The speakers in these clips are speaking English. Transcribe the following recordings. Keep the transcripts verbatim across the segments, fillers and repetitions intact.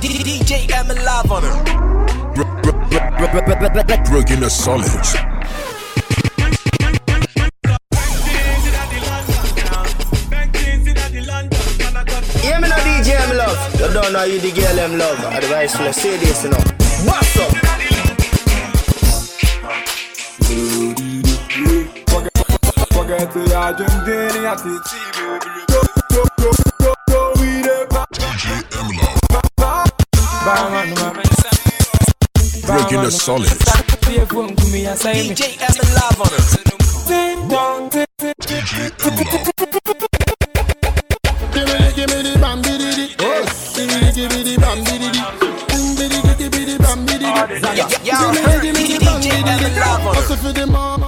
D J M live on it. Breaking the solids. Yeah, me no D J M love. You don't know you the girl M love. Advice for say this, you know. What's up? Forget the Argentina, go, go, go, go, go, we the D J M Love. Breaking the solids. D J M live on it. D J M Love. Give me, give me the bam, biddy, give me, give me the bam, biddy, give me the bam, biddy. Yo, D J M live on it. Hustle for the money,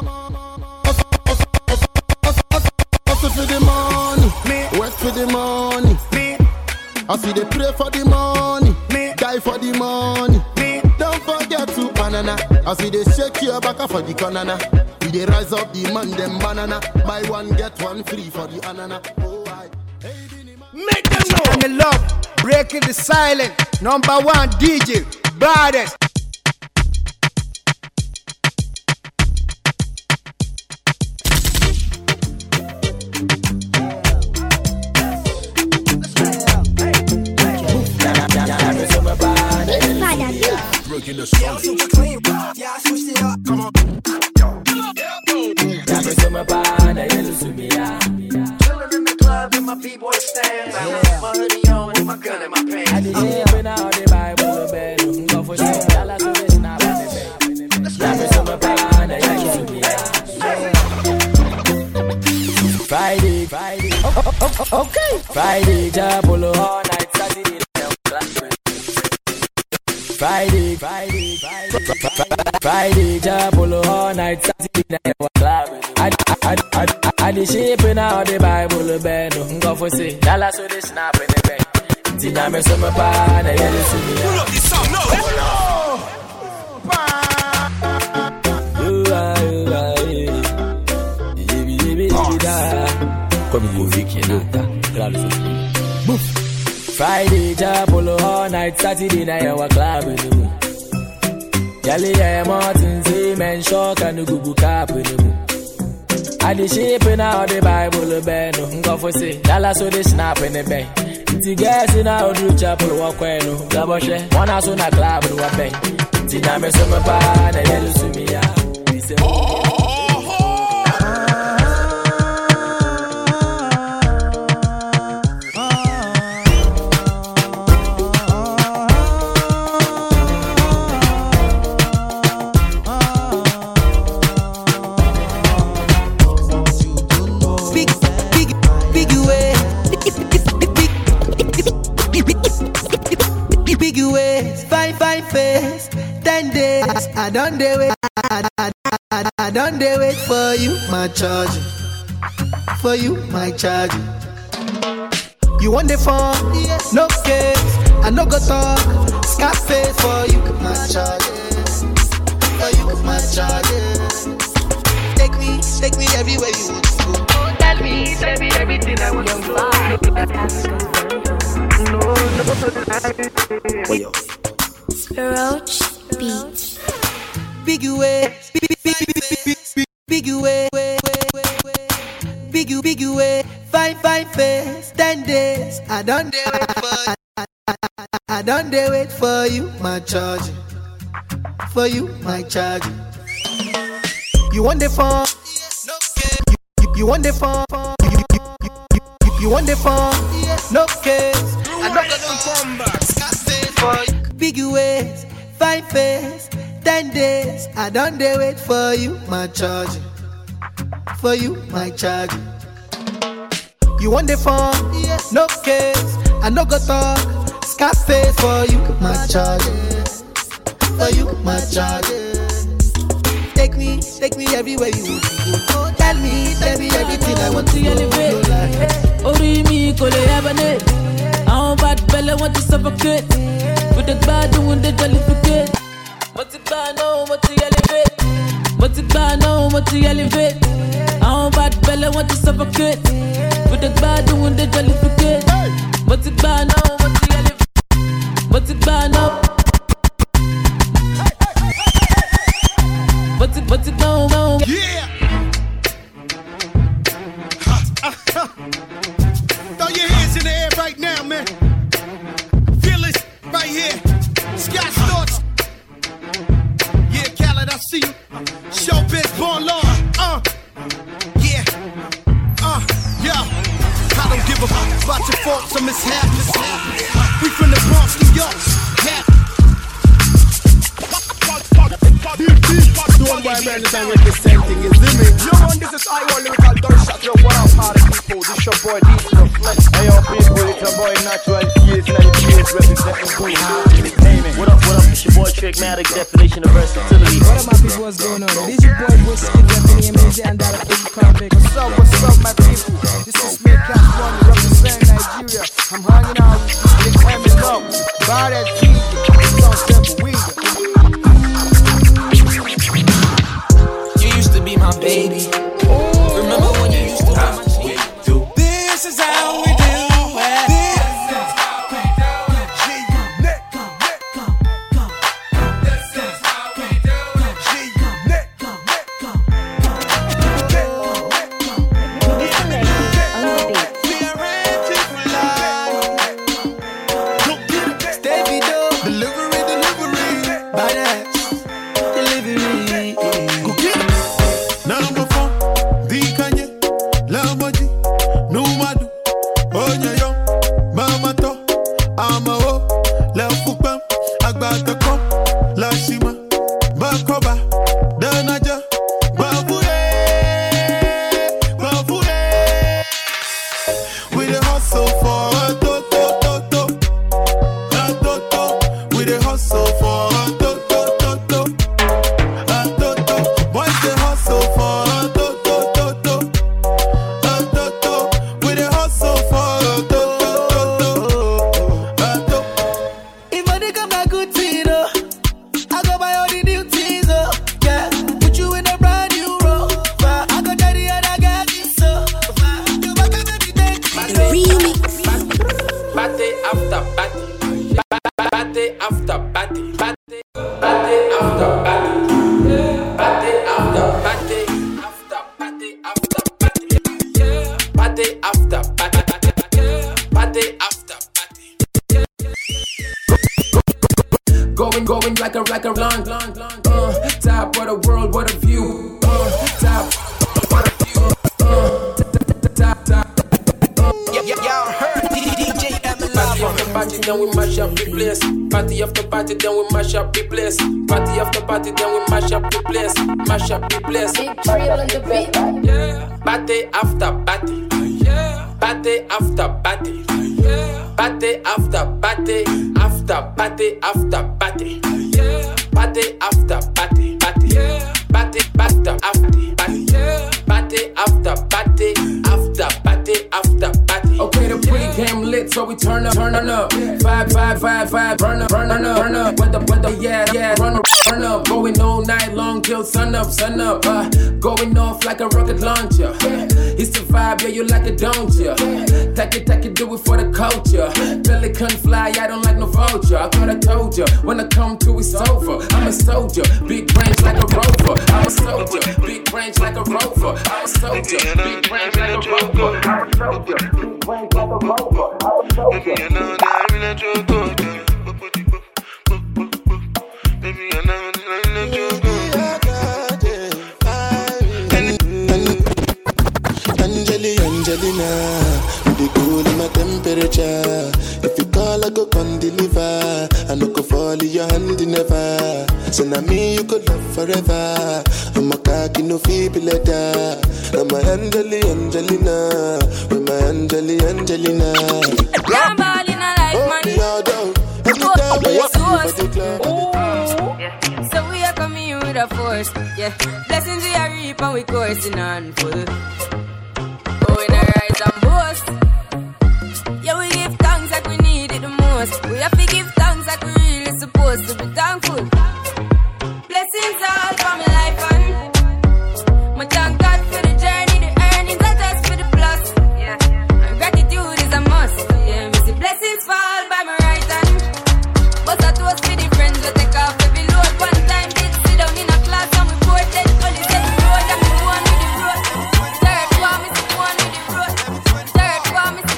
hustle for the money, work for the money. I see they pray for the money, die for the money. Don't forget to banana. I see they shake your back for the banana. We they rise up the man them banana. Buy one get one free for the anana. Oh, I. Make them know. And the love, breaking the silence. Number one D J, baddest. Breaking the solids. Super clean, yeah, I switched it up. Come on. Chillin' in the club in my B-boy stand. My hoodie on and my gun in my pants. I did it now, the Bible, the bed. Go for sure. Y'all are so rich now, baby. Friday, Friday. Oh, oh, oh, okay. Friday, Jabolo, all night, Saturday. Friday, Friday, Friday, Friday, Jabolo, all night, Saturday, I, I, I, I, I, the shape in all the Bible, the bed, go for say, Dallas, so they snap in the bed. Tina, me so my pan, I hear the singing. Pull up this song, no, You are, you are, you are, come you Vicky, you Friday, Jabolo, all night, Saturday, night, our club in the moon. Yali, yeah, Martin, say, man, shock, and the Google cap in the moon. I the shape in all the Bible, the bed, go for say, Dallas, so they snap in the bed. It's guys in our do chapel, walk when no, Gaboshe, one house on a club, and what bang. Tina, me so my pan, and then you see me, yeah. He said, oh. I don't do wait, I, I, I, I don't do wait for you, my charge. For you, my charge. You want the phone? Yes. No case, I no go talk. Scarface for you, my charge. For you, my charge. Take me, take me everywhere you want to go. Tell me, tell me everything I want to know. No, no. Roach Beach. Big way, big big big way, big big way, fine fine face, ten days. I don't wait for, I, I, I don't wait for you, my charge. For you, my charge. You want the phone? You, you, you want the phone? You, you, you, you, you want the phone? No case. I'm not gonna come back. For you, big ways, fine face. Ten days, I don't dare wait for you, my charge. For you, my charge. You want the phone? Yes. No case, I no go talk. Scarface for you, my charge. For you, my charge. Take me, take me everywhere you want to go. Tell me, tell me everything I want to know. Ori mi kole abane, I'm bad belly want to suffocate. With the bad doing the jollificate. What's it bad no, what's it elevate? What's it bad no, what's it elevate? I'm bad belly want to suffocate. With the bad doing the jollificate. What's it bad no, what's it elevate? right now, man. Feel it right here. Scott Storch. Yeah, Khaled, I see you. Showbiz, born law. Uh, yeah. Uh, yeah. I don't give a fuck about your faults or mishaps. We from the Bronx, New York. Yeah. Don't buy man is representing his image. Yo, man, this is I want lyrical dirt shot. Yo, what up, party people? This your boy, D J Flex. Hey, yo, people, it's your boy, Natural Keys, ninety years representing Queen. What up, what up? It's your boy, Trickmatic, definition of versatility. What up, my people? What's going on? This is your boy, Whiskey, definition amazing, and that is convict. What's up, what's up, my people? This is me, Cash One, representing Nigeria. I'm hanging out with Eminem, Bad as G, Don't Simple Weed. Be my baby. Remember when you used to have my cheek? This is how we do it. This is how we do it. G-Unit. This is how we do it. G-Unit. Stevie Do, delivery, delivery, badass, delivery. Go get it. Number four, the Kanye, Lamboji, Numadu, Onyayo, Mama To, Amao, La Fupam, Agbatako, La Shima, Bakoba, Danaja, Babule, Babule. We the hustle for a to to to to, a to to. We the hustle for a to to to to, a to to. Boys the hustle for a to to to to, a to to. We the hustle for a to to to to, a to. If money come like good thing, oh, I go buy all the new things, oh, yeah. Put you in a brand new Rover. I go daddy and I got this, so you back and baby take me. Party after party, party after party, party, party after party, party after party, after party after party, party after party, party after party. Going, going like a like a long, long, long. Uh, top of the world, what a view. Uh, top, what a view. Uh, top, top. Y'all heard D J Party after party, then we mash up the place. Party after party, then we mash up the place. Party after party, then we mash up the place. Mash up the place. Big drill on the beat. Yeah. Party after party. Yeah. Party after party. Yeah. Party after party. After party after party. Yeah. Party after party. Party. Yeah. Party after after party. Yeah. Party after party. After party after party. Okay, the pregame lit, so we turn up, turn up. Vibe, vibe, vibe, vibe, burn up, burn up, burn up. Weather, weather, yeah, yeah, run up, run up. Going all night long till sun up, sun up. Uh, going off like a rocket launcher. It's the vibe, yeah, you like it, don't ya? Take it, take it, do it for the culture. Billy couldn't fly, I don't like no vulture. I thought I told ya, when I come to, it's over. I'm a soldier, big range like a rover. I'm a soldier, big range like a rover. I'm a soldier, big range like a rover. I'm a soldier, big range like a rover. I'm a soldier. Baby, I know that I really do good. Baby, I know that I really do good. Angeli, Angelina, the cool in my temperature. If you call, I go come deliver. I no go fall in your hand never. So now me you could love forever. I'm a cocky no feeble letter. I'm a Angeli, Angelina, with my Angeli, Angelina. I'm balling a life, man. Anytime I see you for the club. So we are coming here with a force, yeah. Blessings we are reap and we coursing on full. Going to rise and boast. Yeah, we give thanks like we need it the most. We have to give thanks like we really supposed to be thankful. Blessings all for my life and my thank God for the journey, the earnings are just for the plus. Yeah, and gratitude is a must. Yeah, me see blessings fall by my right hand. But I toast for the friends that take off every load. One time did sit down in a class and we poured that only said the road and the one with the road. Third one, me see one with the road. Third one, me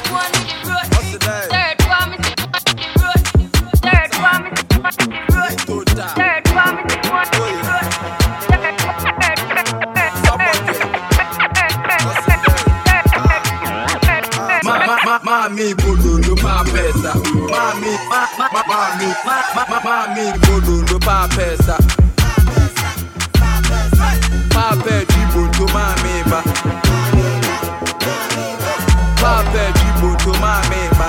Mami bodondo pa pesa. Mami, ma, ma, ma, mami, ma, ma, ma, mami bodondo pa pesa. Pape jibondo mami ba. Pape jibondo mami ba.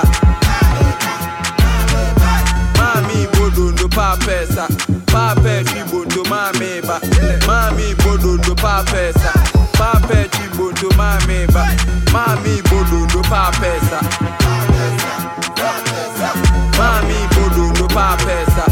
Mami bodondo pa pesa. Pape jibondo mami ba. Mami bodondo pa pesa. Pape jibondo mami ba. Mami bodondo pa pesa. Mami bodondo pa pesa.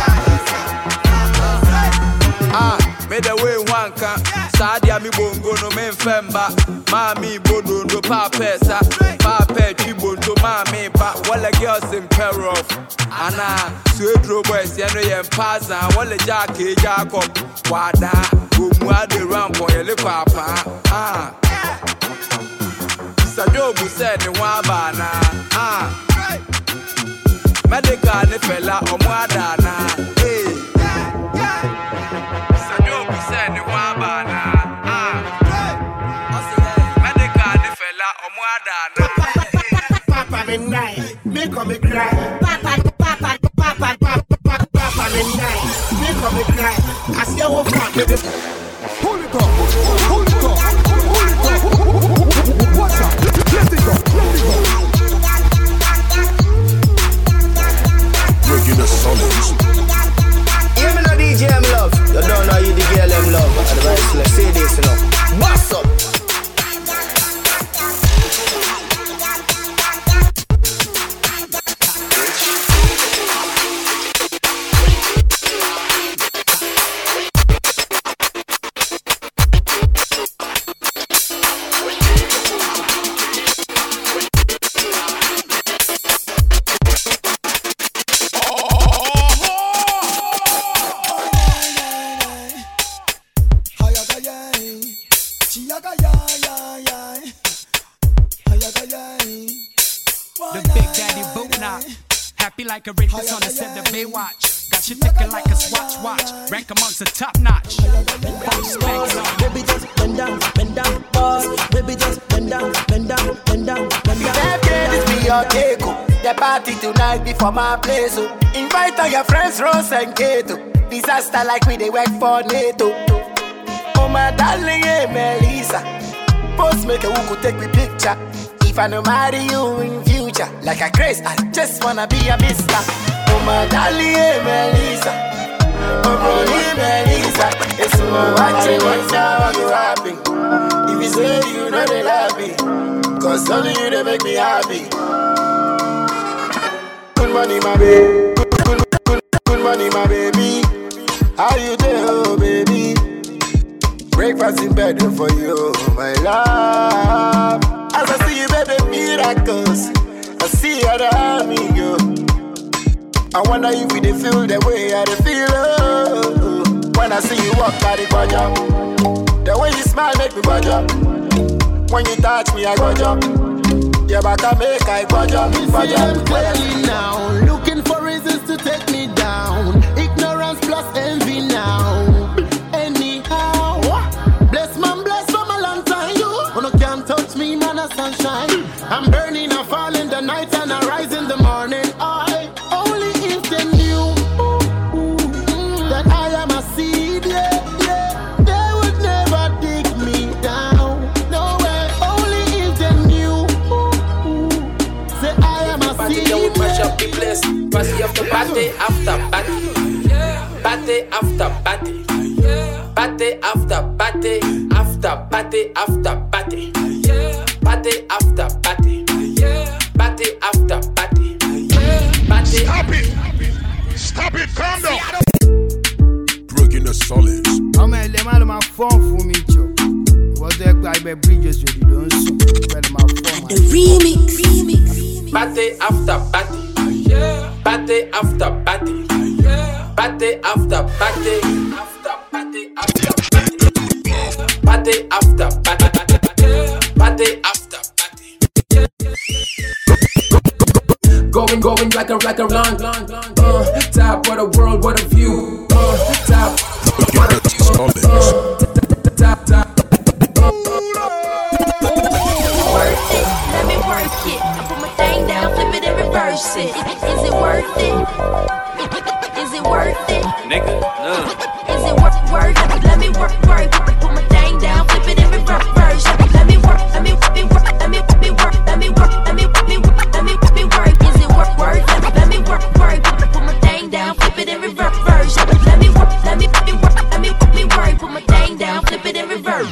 Ah, me the way one can. Sadia mi bongo no men femba. Mami bodondo pa pesa. Pape jibondo mami ba. Walla girls in peril. Ana Suedro boys yano yen pasa. Walla jackie Jacob. Wada Gumwa de ramp on your papa. Ah Sajobu said ni wabana. Ah Medical ne fella omwadana. Hey Sajobu said ni wabana. Ah Medical ne fella omwadana. Papa me nice, me come me cry. Papa, papa, papa, papa, papa me nice, me come me cry. I see how far me the. Pull it up, pull it up, pull it up. What's up? Let it go, let it go. Breaking the solids. Hear me no D J M love. You don't know you the girl M love. Advice, let's say this, you know. What's up? The Big Daddy boot knock. Happy like a rapist on the set of Baywatch. Got you ticking like a swatch watch. Rank amongst the top notch. Baby just bend down, bend down, boss. Baby just bend down, bend down, bend down, bend down. That girl is me your cake. The party tonight before my place. Oh. Invite all your friends, Rose and Kato. Disaster like we they work for NATO. Oh my darling, hey Melissa. Post maker who could take me picture. If I no marry you in future, like a grace, I just wanna be a mister. Oh my darling, hey Melissa. Oh brother, Melissa. It's my watching what's now you happy. If you say you know they love me, cause only you they make me happy. Good money, my baby. Good, good, good, good money, my baby. How you doing, oh baby? Breakfast in bed for you, my love. As I see you, baby, miracles. I see how the army go. I wonder if we feel the way I feel. Oh, when I see you walk by the budget, the way you smile make me budget. When you touch me, I go jump. Yeah, but I make I budget. Budget clearly now, looking for reasons to take me down. Ignorance plus envy now. Anyhow, bless man, bless for my long time. You, oh no, can't touch me, man, a sunshine. I'm burning, I fall in the night and I rise in the morning. I only if they knew that I am a seed, yeah, yeah. They would never dig me down. No way, only if they knew that I am a seed, yeah. Mash up the place, party after party after party, party after party, party after party, after party after party, party after party, party after party, party. Stop it! Stop it! Calm down! Breaking the solids. I'm a man of my phone for me, Joe. Was there by bridges you don't see? My phone. The remix. remix. Party after party, party after party, party after party, after party after party, party after party, party after party. Going, going like a, like a long, long, long. Uh, top of the world, what a view. Uh, top, what a view. Uh, top, top. Let me work it. I put my reverse it. Is it worth it? Is it worth it? Nigga, no. Is it worth it? Worth it? Let me work, work. Put my thing down, flip it in reverse. Let me work, let me work, let me work, let me work, let me work, let me work, let me work, let me work. Is it work, work? Let me work, work. Put my thing down, flip it in reverse. Let me work, let me work, let me work, let me work. Put my thing down, flip it in reverse.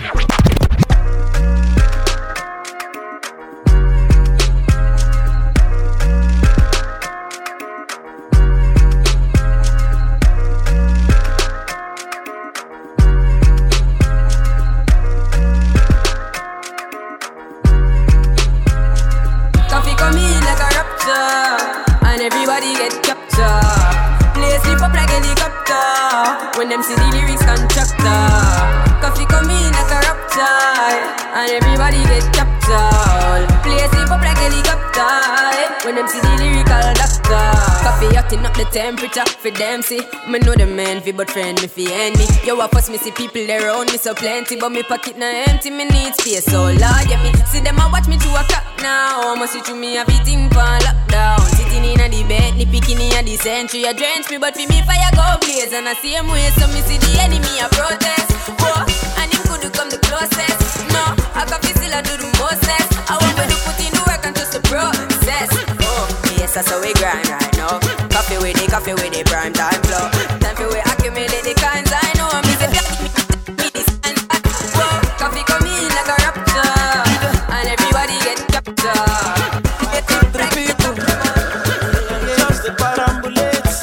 Everybody get captured. Play sleep up like helicopter. When them see the lyrics constructor. Coffee come in like a raptor. And everybody get captured. Play sleep up like helicopter. When them see the lyrical doctor. Coffee hotting up the temperature for them see. Me know the man fi but friend me fi enemy. Yo I first me see people around me so plenty. But me pocket na empty, me need space so large. Yeah me see them a watch me to a clock now. Must see through me everything pan lockdown. Sitting in a the bed, ni picking in a the century. A drench me but fi me fire go blaze. And I see him way so me see the enemy a protest. Oh, and him could come the closest. No, I got fi still a do the mostest. I want me to put in the work and just the process. Oh, yes that's how we grind right now. Coffee with the coffee with the prime time flow. Time for we accumulate the kinds I know. I'm busy me this and that. Whoa, coffee come in like a rapture. And everybody get captured. Get up to the people. Just the parambulates.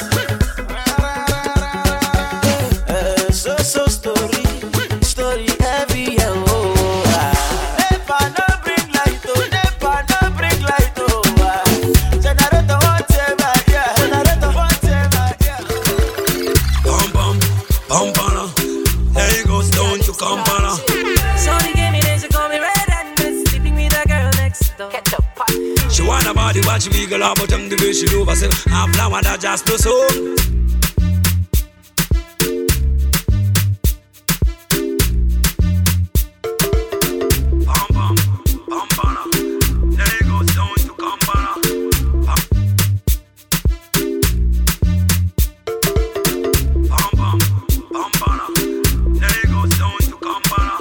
Uh, so so story, story heavy and oh. Never no bring light oh, never no bring light oh. Generator whatever, yeah. Generator whatever, yeah. Bum bum, bum bum. There you go, stone to come bana. Somebody gave me this, she call me red and this. Sleeping with a girl next door. Get up. She wanna body watch me girl out, but I'm the way she do herself. I'm flower that just no so. Bum bum, bum bana. There you go, stone to come bana. Bum bum, bum bana. There you go, stone to come bana.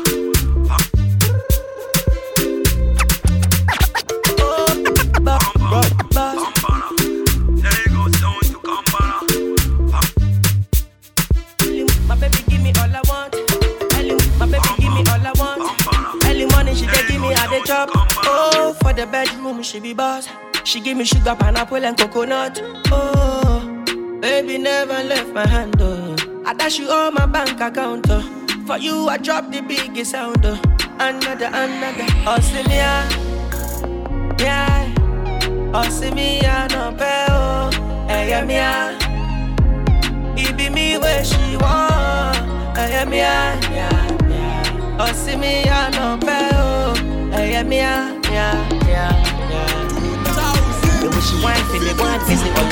My baby give me all I want. Early, my baby give me all I want. Early morning she dey give me all the chop. Oh, for the bedroom she be boss. She give me sugar, pineapple and coconut. Oh, baby never left my hand. Oh, I dash you all my bank account. Oh, for you I drop the biggest sound. Oh, another, another. Oh, see me ah, yeah. Oh, see me ah, no pay. Oh, hey, yeah, me ah. It be me where she want. Hey, yeah, me ah, yeah, yeah. Oh, see me ah, no pay. Oh, hey, yeah, me ah, yeah, yeah, yeah. The way she whine for me, want to see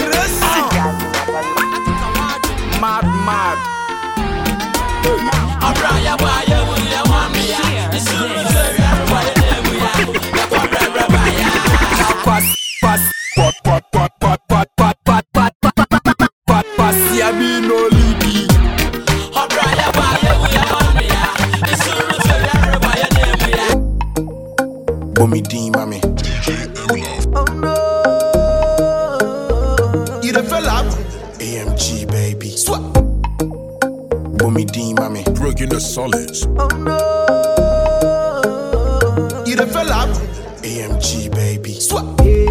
Mad, mad. Abraya, why you will want me? It's so easy. Why you we are? Pass, pass, pot, pot, pot, pot, pot, pot, pot, pot, pot, pot, pass. Ya be no lady. Abraya, why you will want me? It's so easy. Why you we are? Bummy D, mommy. oh no. You the fella. A M G, baby. Swap. Bummy D, mommy. Breaking the solids. Oh no. You the fella. A M G, baby. Swap.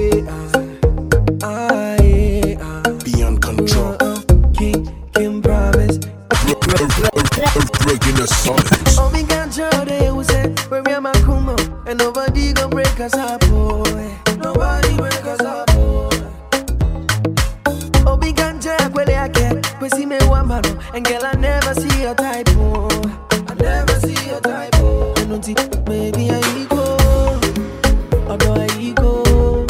Ah, yeah, ah. Beyond control. King, King promise. Breaking the solids. Oh, me got Joe, they will say, where me and my kumo, and nobody gon' break us up, boy. Nobody break us up, boy. Oh, me got Jack, well, I get, we see me one man, and girl, I never see your type, oh. I never see your type, oh. I don't think, maybe I go, although I go.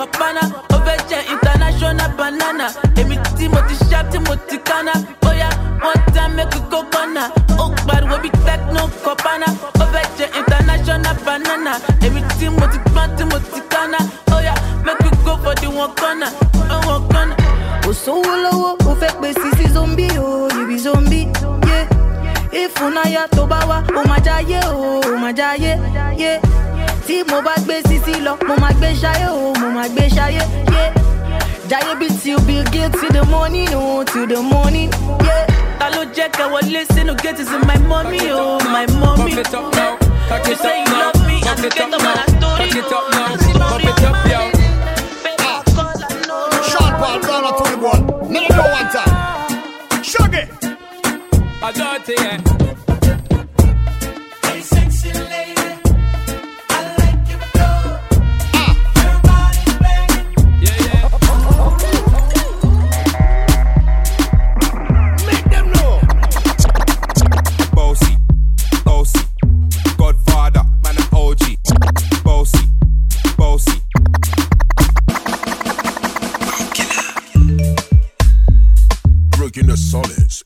Copana, Oveja International Banana, Emi Timothy Sharp, Timothy Kana, oh yeah, one time make a coconut, oh, but we be techno Copana, Oveja International Banana, Emi Timothy Pan, Timothy Kana, oh yeah, make you go for the one corner, one corner. Oh, so low, oh, fake basis zombie, oh, you be zombie, yeah. If unaya tobawa, oh my jaye, oh my jaye, yeah. Ti mo ba gbe sisi lo, mo ma gbe shaye, oh mo ma gbe shaye, yeah. Jaye be till be get to the morning, oh to the morning, yeah. Talo check I will listen to get is in my mommy, oh my mommy. Pump it up now, cut you it say up you now, love me, pump and it get up up now, my story, cut it up now, pump it up, yo. Sean Paul, down on twenty-one. Let it go one time. Shug it. I got it, yeah. Hey, sexy lady, I like your flow. Your body's banging. Yeah, yeah. Make them know. Bossy, bossy, Godfather, man, I'm O G. Bossy, bossy. Breaking the solids.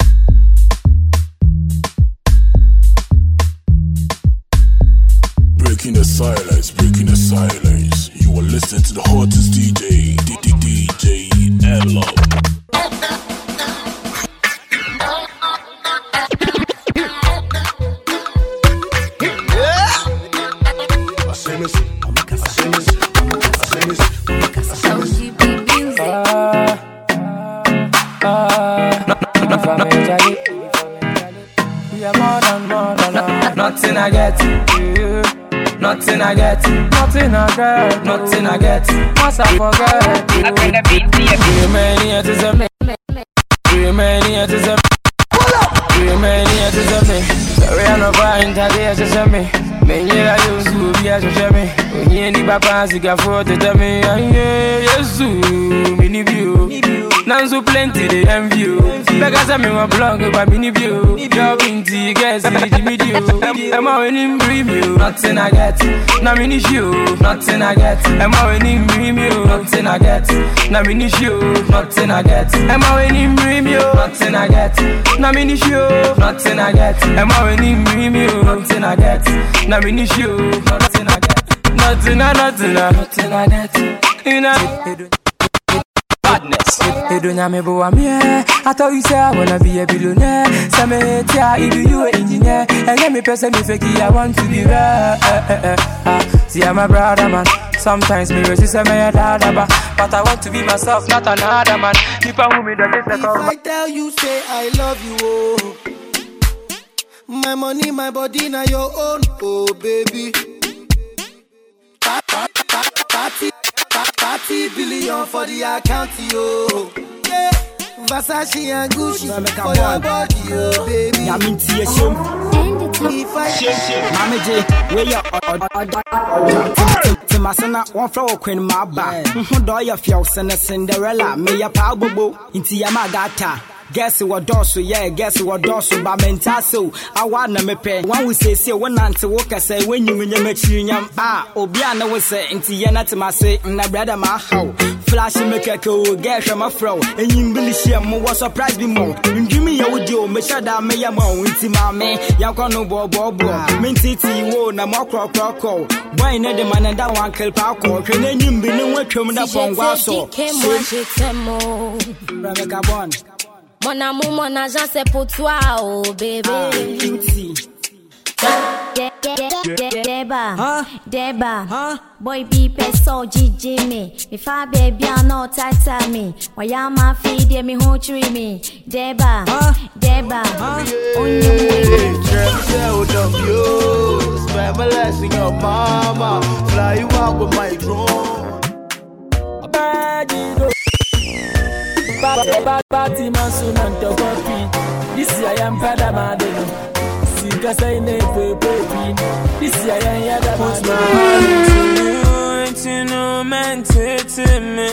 Breaking the silence, breaking the silence. You are listening to the hottest D J, D D D J L O. I say this, I say this, I say this, I say this. Nothing I get, nothing I get, nothing I get, nothing I get. Once I forget, I bring the beat to you. Remain here to me, remain here to me, remain here to me. Sorry, I'm not buying that to me. Men yeah, I used to be as a shame. When you need papa, you got for to tell me. Yes, mini view. Now so plenty they envy you. Because I'm in my blog about mini view. You're binty, guess I need video. I'm out in preview. Nothing I get. Now mini show. Nothing I get. I'm out in preview. Nothing I get. Now mini show. Nothing I get. I'm out in preview. Nothing I get. Now mini show. Nothing I get. I'm out in preview. Nothing I get. Now mini show. Nothing I get. Nothing I, nothing I, nothing I get. You know. Badness. Hey, don't you me boy me? I thought you said I wanna be a billionaire. Some me tell you you an engineer. And let me person me fake I want to be rare. Eh, eh, eh. See I'm a brother man. Sometimes me resist me a dada but but I want to be myself, not another man. Keep on with me that is If I tell you say I love you, oh, my money, my body, now your own, oh baby. Party, party billion for the account, yo. Yeah, Versace and Gucci for your body, oh baby. I mean, see a show. If I Mama J, where you to my son, one flower queen, my bag. Who do you feel, Cinderella? May your power bobo into Yamagata. Guess what dorsal, yeah, guess what dorsal, but mentasso. I want to pay. One will say, see, one answer, walk, I say, when you in your machine, ah, Obiana will say, into Yana to my say, and I brother my how. Flash make a cool, get from a fro, and you believe she more surprise me more. You give me your deal, make sure that may am on, into my man, Yakono Bob Bob, Minty, won't a more croc croc. Why not the man and that one kill Paco? Can you be no one coming up on Wasso? Rebecca Bon. Mon amour, mon argent, c'est pour toi, oh bébé. Deba, Deba, boy be peso Jimmy. If I baby, I know tata me. Why am I feed me who treat me? Deba, Deba, on your way. Tell them you spend my blessing your mama. Fly you out with my drone. Party man soon and to copy. This year I am Pada Madeno. See, cause I never pay. This year I am Yada Madeno. It's you know, man, to me.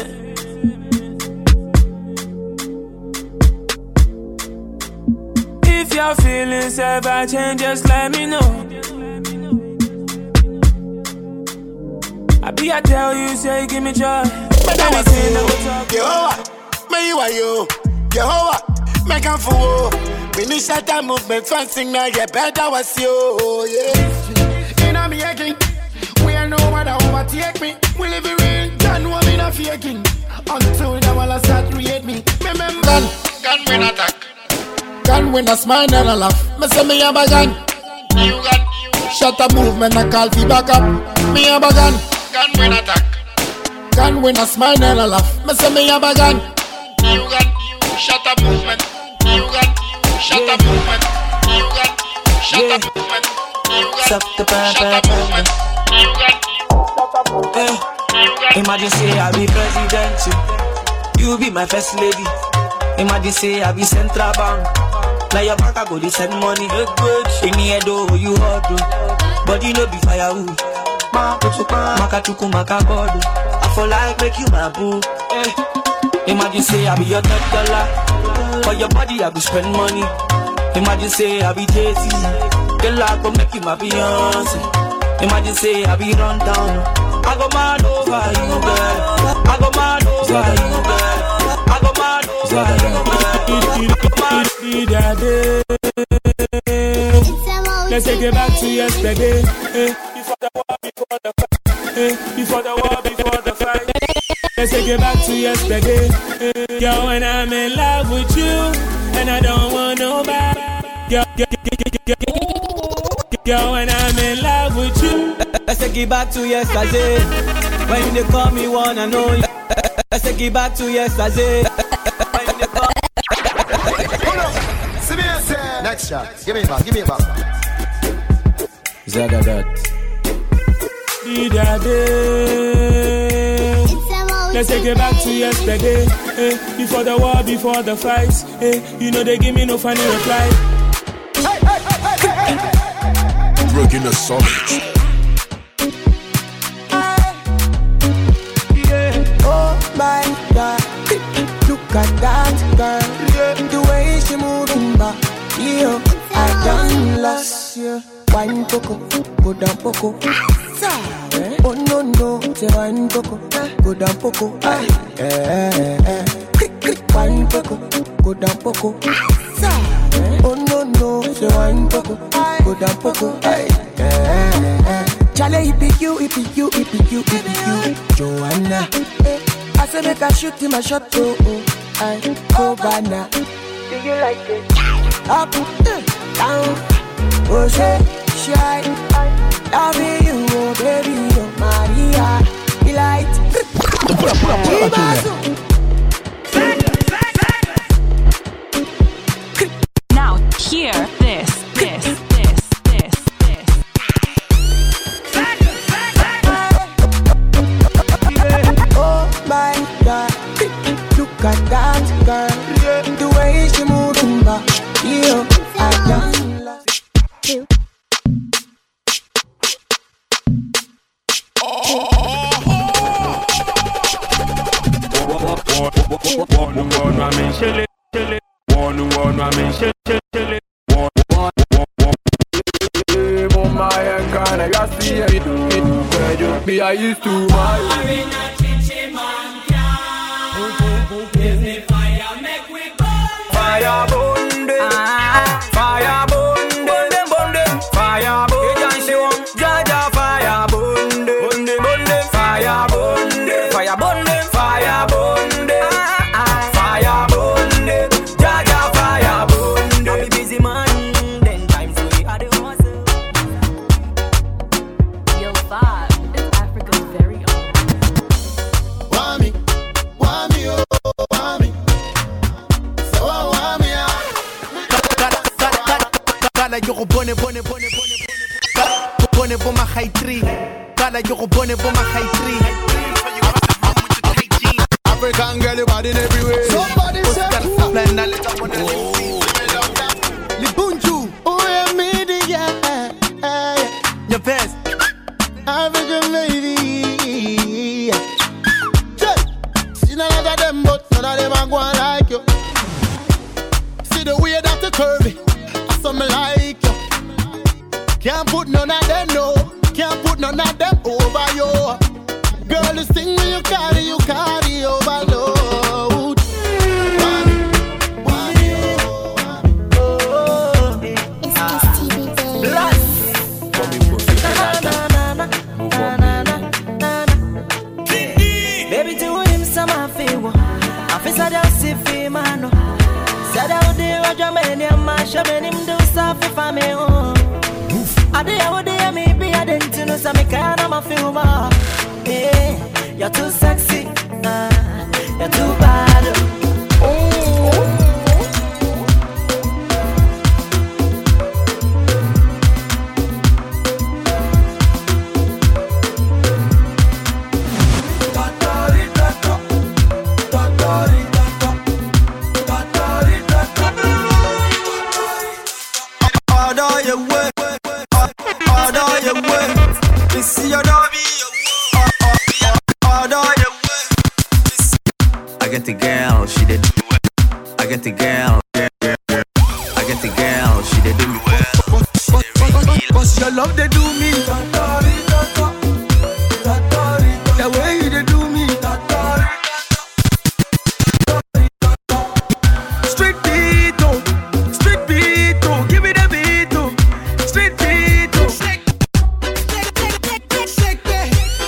If your feelings ever change, just let me know. I be, I tell you, say, give me joy. was you. Yehovah, me you are you. Yehovah, make a fool. Finish that time movement, fancy now, you better was you. Yeah. In a me again, we are no one that overtake me. We live in real, don't know me not faking. Until the wall start create me. Remember, gun, gun when attack. Gun when a smile and a laugh. Me say me have a gun. You gun. Shut up movement, I call fi back up. Me have a gun. Gun when attack. Gun when a smile and a laugh. Me say me have a gun. You gun. Shut up movement. You gun. Shut up movement. You gun. Shut up movement. You gun. Shut up movement. You gun. Hey. Imagine say I be president, you be my first lady. Imagine say I be central bank. Now your bank I go to send money. In the head oh you hot oh, but you know be firewood. Maka chuku maka bodo. I feel like make you my boo. Hey. Imagine say I be your third dollar. For your body I be spend money. Imagine say I be Jay-Z. Girl I go make you my Beyonce. Imagine say I be run down. I go mad over you, girl. I go mad over you, girl. I go mad over you, girl. Let's take it back to yesterday. Eh, before the war, before the fight. Eh, before the war, before the fight. Let's take it back to yesterday. Eh, girl, when I'm in love with you, and I don't want nobody. Girl, girl, girl, girl, girl, when I'm in love with you. Let's take it back to yesterday. When they call me one and only. Let's take it back to yesterday. When they call me. Next shot. Give me it back. Give me it back. Zagadat. Let's take it back to yesterday. Eh, before the war, before the fights. Eh, you know they give me no funny reply. Hey, hey, hey, hey, hey, hey. Breaking the solid. My God, look at that girl, the way she moving back. Yo, I done lost you. Wine poco, go down poco. Oh no no, say wine poco, go down poco. Eh eh eh, wine poco, go down poco. Oh no no, say wine poco, go down poco. Eh eh eh. Charlie, it be you, it be you, it be you, it be you, Joanna. I say make I shoot him a shot, oh, oh, I go banana. Do you like it? Up, down, oh, say, shy. Loving you, oh, baby, oh, Maria. Delight. Now, hear this, this, this, this, this. Oh, my God. Look at that girl, the way she moving back. Yeah, I done lost you. One one I mean chili chili. One one I mean chili chili. One one one. Mama and Ghana, you see it. Where you be? I used to my. Fire bunde, fire bunde, bunde bunde, fire bunde, Jaja fire bunde, bunde bunde, fire bunde, fire bunde, fire bunde, fire bunde, Jaja fire bunde. I be busy man, then times we are the hustle. Yo, five is Africa's very own. Wami, wami, oh, wami. Kala yo bone bone bone bone bone bone bone my high tree. Kala yo bone bone my high tree. African girl, you bad in every way. Somebody say Libunju, oh yeah, media, your best African lady. See none of them, but none of them are going like you. See the way that you curvy. Something like you. Can't put none of them, no. Can't put none of them over you. Girl, this thing when you carry, you carry Jamani, I'm my shaman, him do stuff if I'm a home. I do what they may be, I didn't know some kind of a film. Yeah, you're too sexy, uh, you're too bad. Oh. I get the girl, she did. I get the girl, yeah, yeah, yeah. I get the girl, she did do me well. Cause your love they do me. The way you they do me. Street beat, oh, street beat, oh, give me the beat, oh, street beat, oh. Shake, shake, shake, shake, shake, shake.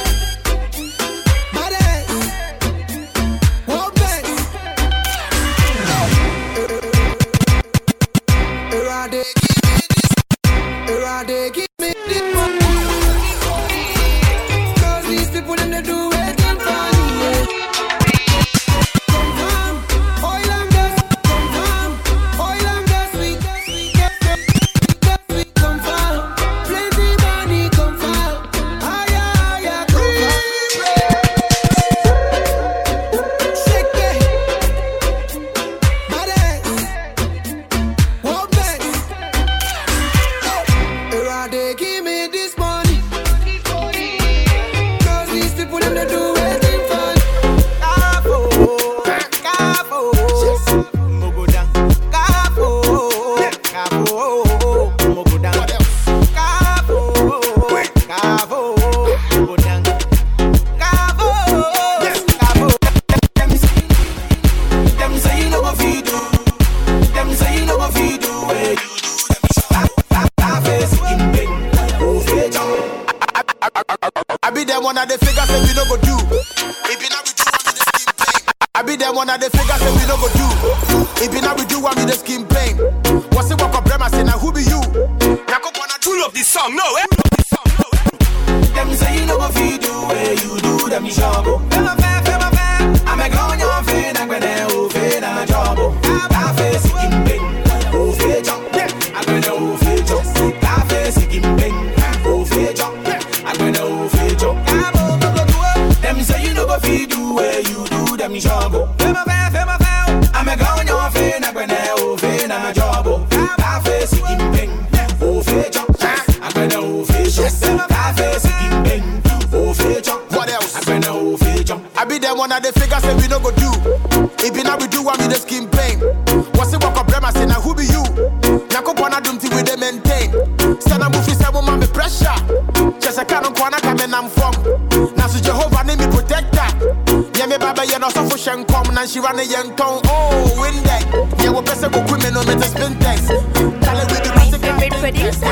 one of the figures say we no go do. If you not we do one with the skin pain. I be them one of the figures say we no go do. If you not we do one with the skin pain. What's the work of them? I say now who be you? Now come on, I do love this song, no eh? Them say you no go feed do where you do them show. Fema fair, fema fair. I'm a gone your fair, I'm gonna who fair na job. I face skin pain. Who fair job? I'm gonna who fair job. I face skin pain. Who fair job? I'm gonna who fair job. Them say you no go feed do where you do them show. Fema fair, fema fair. I'm a gone your fair, I'm gonna who fair na job. I face skin pain. Who fair job? I'm gonna who fair job. I face skin pain. Who fair job? What else? I'm gonna who fair job. I be them one of the figures say we no go do. If you not we do one with the skin pain. What's the work of them? I say now who be you? Now come on, I don't think we they maintain. Stand up, move yourself, woman, me pressure. Just a cannon corner coming I'm from. Now so Jehovah name me protector. Yeah, me baba, you know so for shen come. Now she run a young tongue. Oh, win that. Yeah, we best go criminal, me to spin text. Tell it with the music. Favorite producer.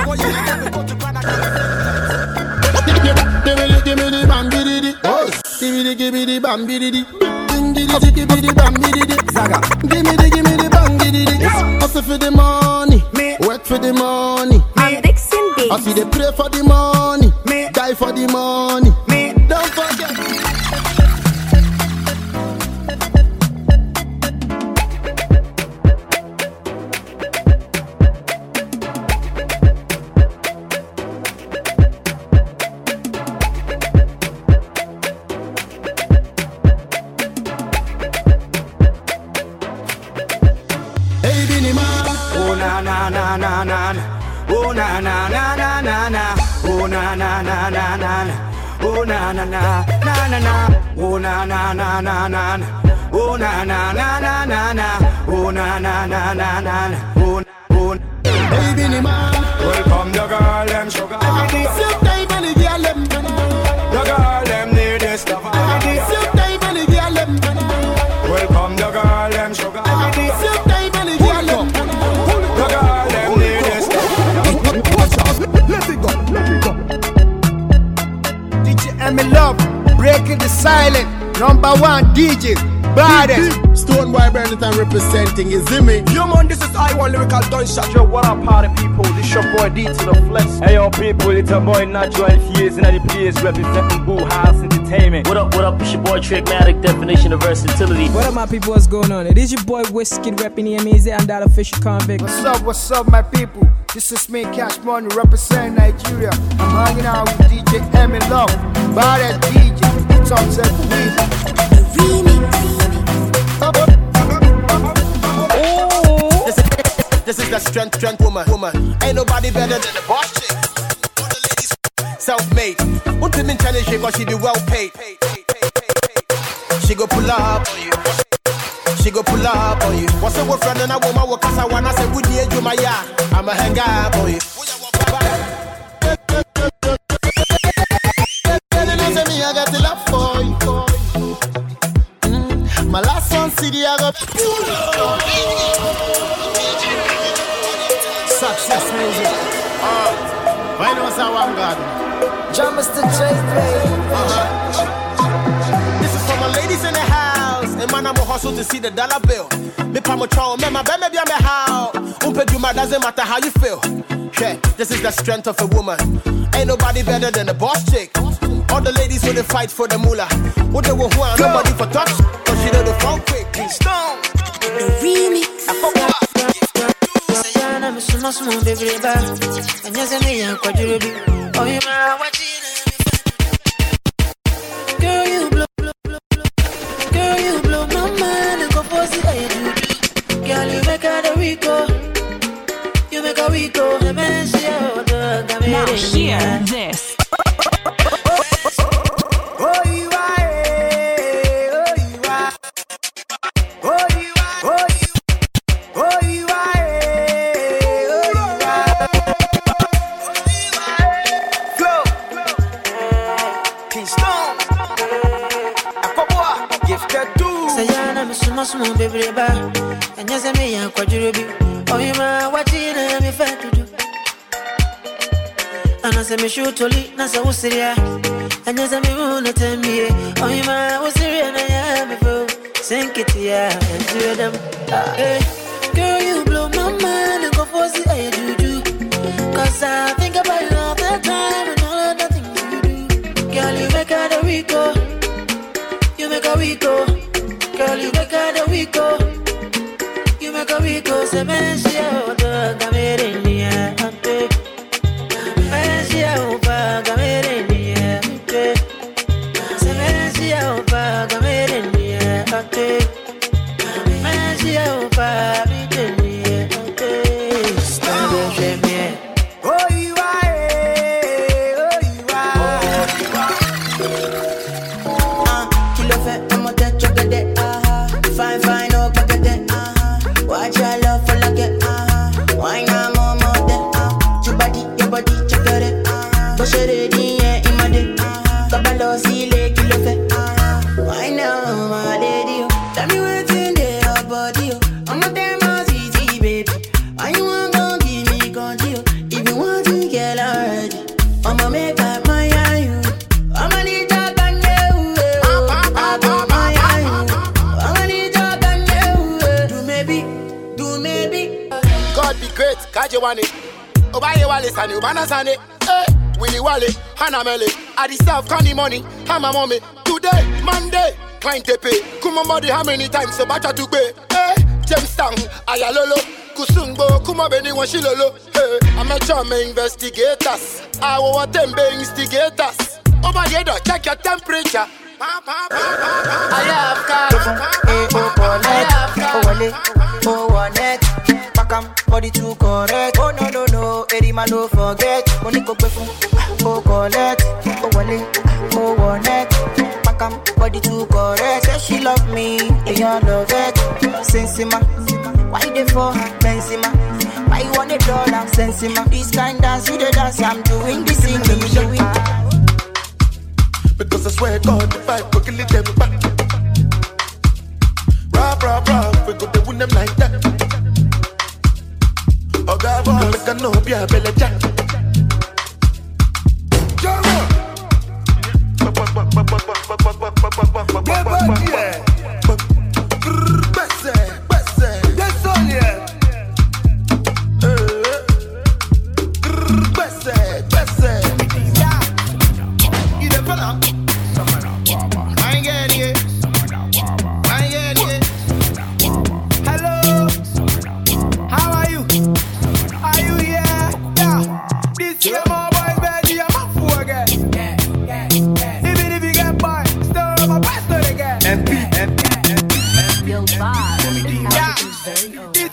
Give me the, give me the bam biddy. Give me the, give me the bam biddy. Give me the bam biddy. Zaga. Give me the, give me the bam biddy. Hustle for the money, work for the money. I'm Dixon Beats. I see they pray for the money, die for the money. Don't forget. Na na na na na, oh na na na na na na, oh na na na na na na, oh na na na na na na, oh na na na na na na, oh na na na na na na, oh na na na na na, oh oh. Baby ni man, welcome the girl them sugar. Silk time and the girl them, the girl them need this stuff. Silk time and the girl them, welcome the girl them sugar. Silk time and the girl them. Let it go, let it go. D J Emmy Love, breaking the silence. Number one D J, baddest. Stone Boy Bernard representing, you see me? Yo man, this is I One Lyrical Gunshot. Yo, what up party people? This your boy D to the flesh. Hey yo people, it's a boy Natural Fuse in the place representing Boo House Entertainment. What up, what up, it's your boy Trickmatic, definition of versatility. What up my people, what's going on? It is your boy Whiskey repping the amazing and that official convict. What's up, what's up my people? This is me, Cash Money, representing Nigeria. I'm hanging out with D J M and Love. Bad as D J, top set This is the strength, strength woman, woman. Ain't nobody better than the boss chick. All the ladies self-made. Won't even challenge her cause she be well paid. She go pull up on you. She go pull up on you. What's up with friend and a woman who cause I wanna say good day to my yard. I'ma hang up on you. I got the love for you. Mm. My last one C D I got success music. Uh, why not how I'm God? John Mister J uh-huh. This is for my ladies in the house. And man, I'm a hustle to see the dollar bill. Me pa mo chow, me ma be me be me how. Umpe do my doesn't matter how you feel. Yeah, this is the strength of a woman. Ain't nobody better than the boss chick. All the ladies who they fight for the moolah. What they want, nobody for touch. Cause she know the phone quick. Stone. The remix. I forgot. Sayana, I'm so much more baby back. And yes, I mean, I'm quite you. Oh, you know what you girl, you blow, blow, blow, blow. Girl, you blow my mind. And go for the way you do. Girl, you make her the Rico. You make a Rico. Now hear this. Small baby ba and yes I mean kwajurubi oh you ma watching me fat to do and I say me shoot toli na say usiria and yes I me wanna tell me oh you ma usiria na ya me feel sink it yeah and do them hey girl you blow my mind and go for the I do do cause I think about you all the time and all of the things you do girl you make her the Rico you make a Rico. Girl, you make her the Rico. You make a Rico. Se me siya oda gamere niya ante. Me siya opa gamere niya ante. Se me siya opa gamere niya ante. Me siya opa gamere niya ante. Stand up, me. Oh, you are, oh, you are. Ah, kilo fe, I'm a touch of the. Fine, fine, oh, back at that, uh-huh. Watch your love for like it, uh-huh. Why not more, more than, uh-huh. Your body, your body, check out it, uh-huh. Push it in, yeah, in my day, uh-huh. Kabalo, see, leg, you love it, uh-huh. Why now, my lady, oh. Tell me what's in there, your body, oh. I'm not damn easy, baby. Why you want to give me control? If you want to get already, I'ma make up my eye, you. I'ma need to great, Kaji Wani, Obaye Wale Sani, Ubana Sani, eh, Willy Wale, Hannah Mele, I deserve candy money, Hama Mommy, today, Monday, Pine Tepe, Kuma Modi, how many times, so Bata to pay, eh, James Tang, Ayalolo, Kusungbo, Kuma Beni Washilolo, eh, I'm a charm investigators, I want them be instigators, Obaye, check your temperature. I have car, I have car, oh, one net. Body too correct. Oh no no no, Eddie man don't forget. Money go pay for, oh collect, oh wale, oh one neck. Pakam body too correct. Say she love me, and you love it. Sensima, why they for her? Benzema, why you want a dollar? Sensima, this kind dance you the dance. I'm doing this thing, let me show it. Because I swear God, the fight will kill them back. Rah rah rah, we go to win them like that. Oh God, boy, make a no be a belly jack. Jump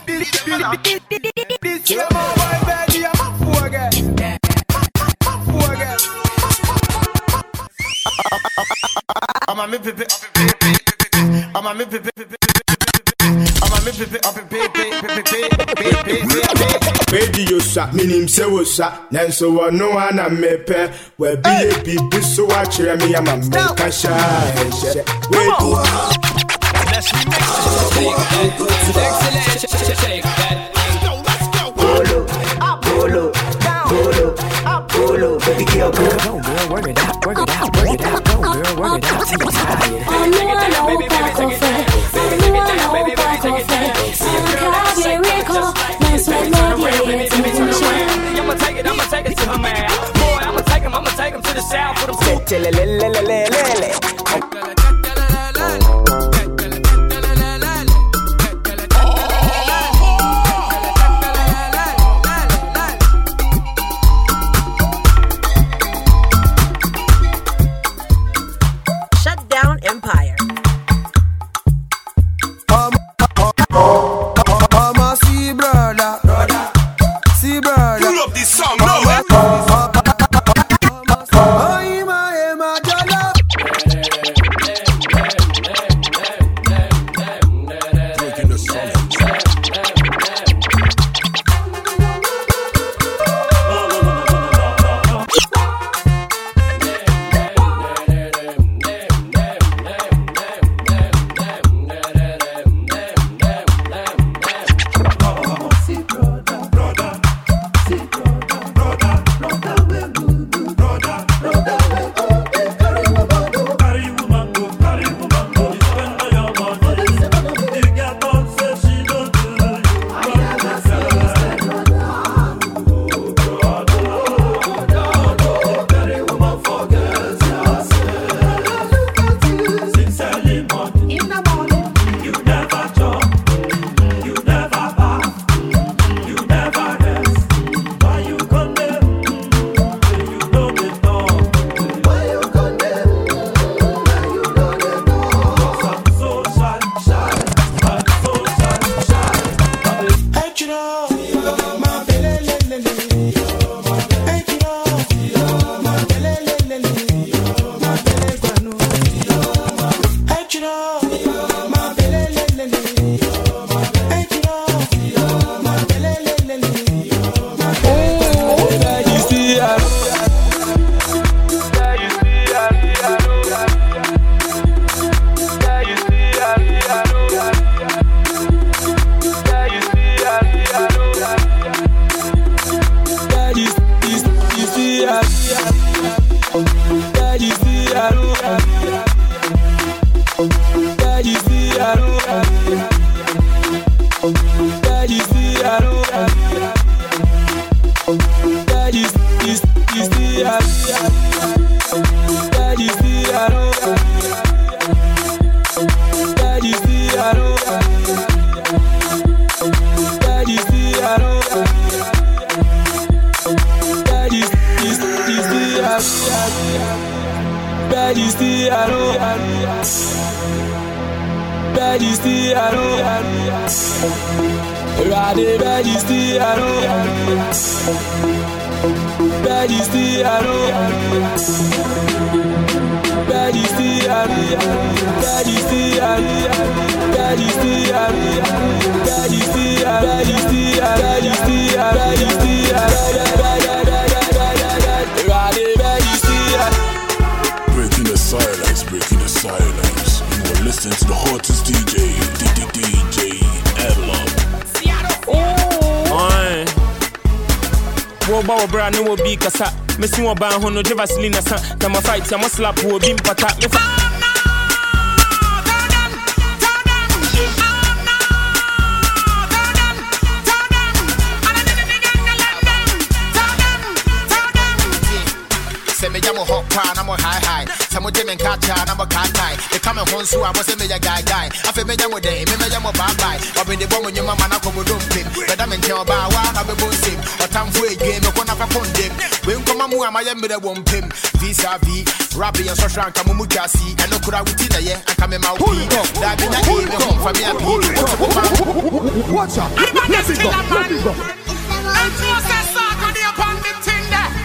This year my boy baby, I'm up for again. Up for again. I'm a me pipi, I'm a me pipi, I'm a me pipi, up in pipi, pipi, pipi. Baby, you shot me name say was shot. Then so I know I na me pe. Where be a baby so I cheer me I'm a make a shy. Wait. Let's remix it. Excellent. Shake that. Let's go. Polo, polo, polo, polo. Baby girl, go. Go girl, work it out, work it out, work it out. Go girl, work it out till you're tired. Baby, baby, take it down. Baby, baby, baby, baby, take it down. See a girl that's like that, just like that. I'ma take it, I'ma take it to her man. Boy, I'ma take him, I'ma take him to the south for them food. Shut down Empire. Um, I'm a sea brother, brother, sea brother. Pull up this song, no man. Breaking the silence, breaking the silence. You are listening to the hottest D J, D J Avalon. Oi. Wo ba wo bra no wo bi kasa. Mesi wo ban ho no je Vaseline sa. Na ma fight ya mo slap wo bi mpata. Me fa Se me llamo Hawk, pan, I'm a high high. Some of them in catch, I'm a cat guy. They come and home, so I was a major guy guy. I feel me, I'm a day, maybe I'm a bad guy. I've been the woman, your mama, I'm a dump him. But I'm in Tel Bar, I'm a boom sim. Or time for a game, you're gonna have a him. When come on, I'm a better one pim. Visa V, Rabbi and Soshan, Kamumukasi, and no Kura with it, yeah, and come in my way. That be not even home for me, I'm here. Watch out. Let it go. Let it go. I'm just a sock on the upon the thing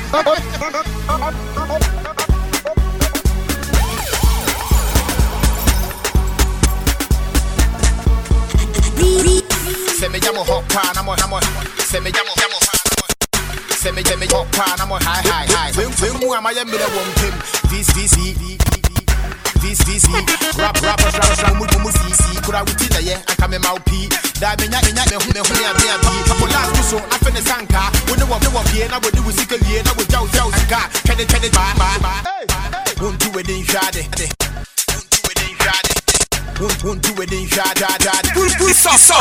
Say me jamo hot pan, I'm a hammer. Say me jamo jamo Say me jamo hot pan, I'm a high high high. When when mu am I am me the one pim. This this this this rap rap rap rap mu mu C C. Kura wuti da ye, aka me mau pi. Da me nya me nya me hu me hu me abi abi. Couple last so I finish sanka. We no we no be na we do sika ye na we jaw jaw sanka. Kede kede ba ba. Won't do it in shade. Won't do it in shade. Won't won't do it in shade. Pull pull so so.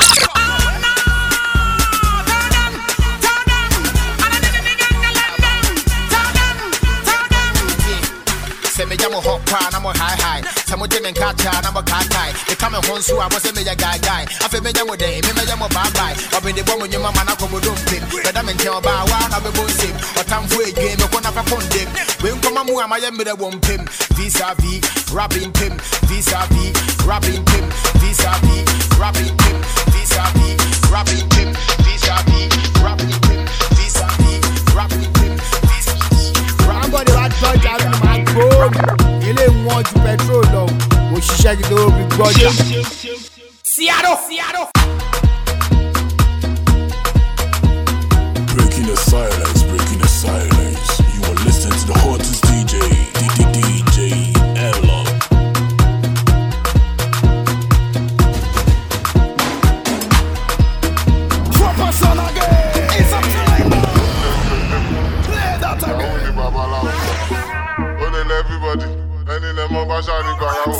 Say me jamo hot pan, I'm a high high. Some of them in catch, I'm a cat guy. They come and home, so I was a major guy guy. I feel me jamo day, me me jamo bad guy. I've been the woman, your mama, I'm a dump him. But I'm in Tel Bar, I'm a boom sim. Or time for a game, you're gonna have a fun dim. When come on, I'm a young with a one pim. Visa V, rapping pim. Visa V, rapping pim. Visa V, rapping pim. Visa V, rapping pim. Visa V, rapping pim. Visa V, rapping pim. Visa V, Somebody was judge out of my road. He didn't want to petrol though. We should check it over with God. Seattle, Seattle. Breaking the silence, breaking the silence. You are listening to the hottest D J, D J L-Log. Drop us on again. It's up to like play that again. Everybody, and in the Mobashani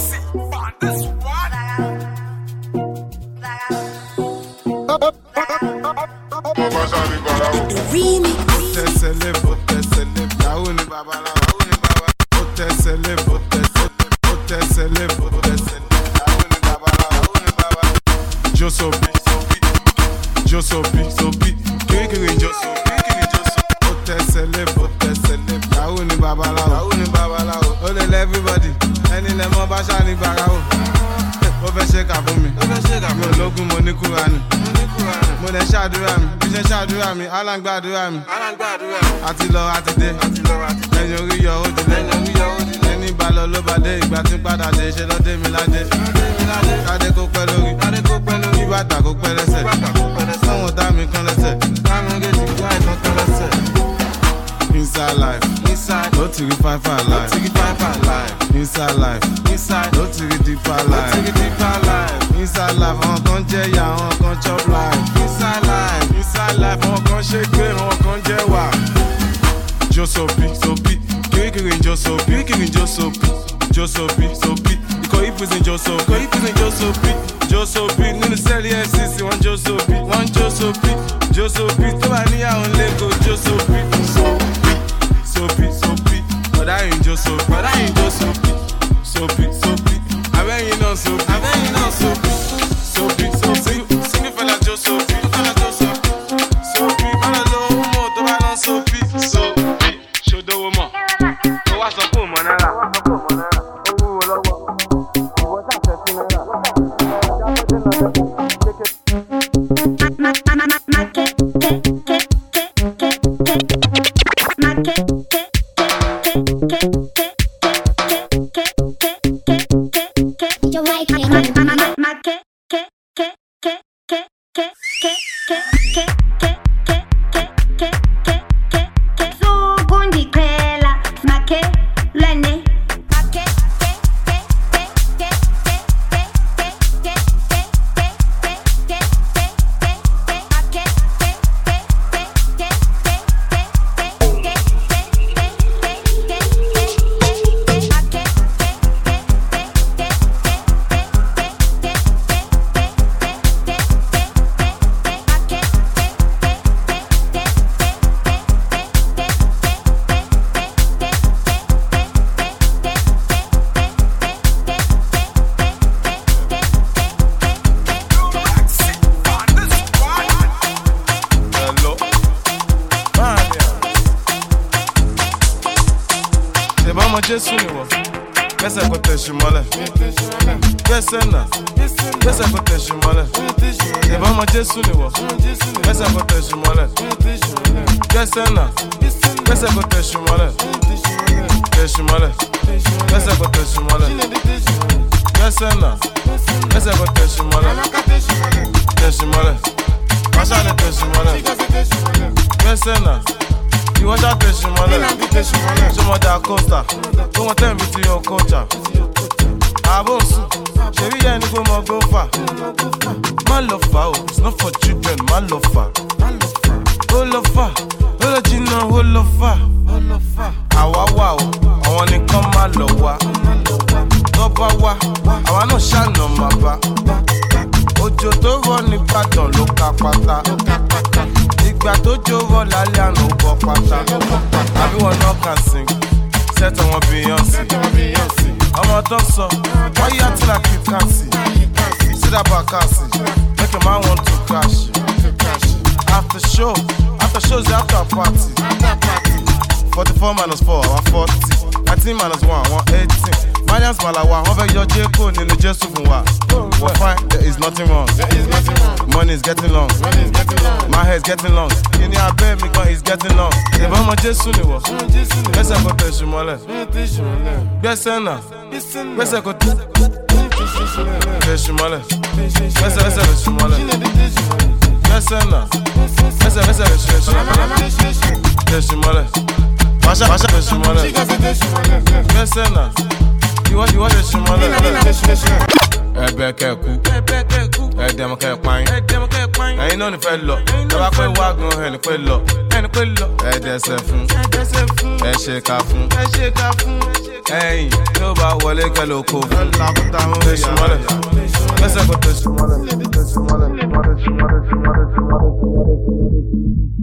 Josopi, Josopi, Sopi, Kiki Josopi, Kiki Josopi, Otesele, Otesele, Rauni Babala, Rauni Babala, Ole everybody, and in the Mobashani Barao. Over shake up for me, over shake up, Logu Monikurani, Mone Shaduami, Bisha Shaduami, Alan Baduami, Alan Baduami, Atilo Atide, Atilo Atide, and you read your old day, and you read your any ballot over day, but in Padade, Shelo de Milade, Adeko Pelori, Adeko Pelori, Batako Pelese, Someone Dami Conlese, Dami getting guys on Conlese. Inside life, inside, no to five five life, no to five five life, inside life, inside, no to deeper life, no to deeper life, inside life, on con ya, on con chop life, inside life, inside life, on con shake, on con jewa. Josopi, sopi, kiki in Josopi, kiki in Josopi, Josopi, sopi, because if it's in Josopi, because if it's in Josopi, Josopi, no sell yes, it's one Josopi, one Josopi, Josopi, to ania on Lego, Josopi, so. Soapy, soapy, but I ain't just soapy, but I ain't just soapy, soapy, soapy. I bet you know soapy, I bet you know soapy, soapy, soapy. Sing it for la just soapy, for la just soapy, soapy. For la low more, to balance soapy, soapy. Show the woman, go watch the poor man, ala. ọmọ Jésù ni wọ́n. Gbẹ́sẹ̀ kò tẹ̀sí mọ́lẹ̀. Gbẹ́sẹ̀ náà. Gbẹ́sẹ̀ kò tẹ̀sí mọ́lẹ̀. Ìbọn ọmọ Jésù ni wọ́n. Gbẹ́sẹ̀ kò tẹ̀sí mọ́lẹ̀. Gbẹ́sẹ̀ náà. Gbẹ́sẹ̀ kò tẹ̀sí mọ́lẹ̀. Tẹ̀sí mọ́lẹ̀. Gbẹ́sẹ̀ kò tẹ̀sí mọ́lẹ̀. Gbẹ́sẹ̀ náà. Gbẹ́sẹ̀ kò tẹ̀sí mọ́lẹ̀. Tẹ̀sí mọ́lẹ̀. Pàṣẹ ni tẹ̀sí mọ́lẹ̀. Gbẹ́sẹ̀ náà. Ìwọ́n ṣá tẹ̀sí mọ́lẹ̀. Ṣọmọdé àkọ́sà. Tó wọ́n tẹ̀ mí ti yọ kọ́ọ̀chà. Àbò sùn. Ṣèbí yẹn ni pé mo gbó fà. Má lọ fà o, it's not for children, má lọ fà. Ó lọ fà, ó lọ jìnnà, ó lọ fà. Àwa wà o, àwọn nìkan má lọ wá. Tó bá wá, àwa náà ṣàna má bá. Òjò tó rọ̀ nígbàdàn ló ka pátá. Ìgbà tó jó rọ̀ lálẹ́ àná ó bọ́ pátá. Àbí wọn náà kàn sing, set àwọn Beyonce. Ọmọ tó sọ, why you acting like you can't see? See that back see, make a man want to crash. After show, after shows after party. Forty-four minus four, one forty. Nineteen minus one, one eighteen. Minus Malawa, one very your J code in the Jesu from wa. We're fine, there is nothing wrong. Money is getting long. My hair is getting long. In the bed, me gun is getting long. The bomb Jesu ni wa. Bese ko tesu mole. Bese na. Bese ko tesu mole. Bese bese tesu mole. Bese na. Bese bese tesu mole. Tesu mole. Pasha pasha tesu mole. Bese na. Iwọ iwọ tesu mole. Ẹbẹ kẹkú, ẹdẹmọ kẹpáyín, ẹyin náà ní fẹ́ lọ, tọ́ba pé wágùn ẹni pé lọ, ẹni pé lọ, ẹdẹsẹ̀ fún, ẹ ṣe ká fún, ẹyin tó bá wọlé kẹlẹ́ oko fún, tẹ̀sí mọ́lẹ̀, lẹ́sẹ̀ kò tẹ̀sí mọ́lẹ̀, tẹ̀sí mọ́lẹ̀, tẹ̀sí mọ́lẹ̀, tẹ̀sí mọ́lẹ̀, tẹ̀sí mọ́lẹ̀.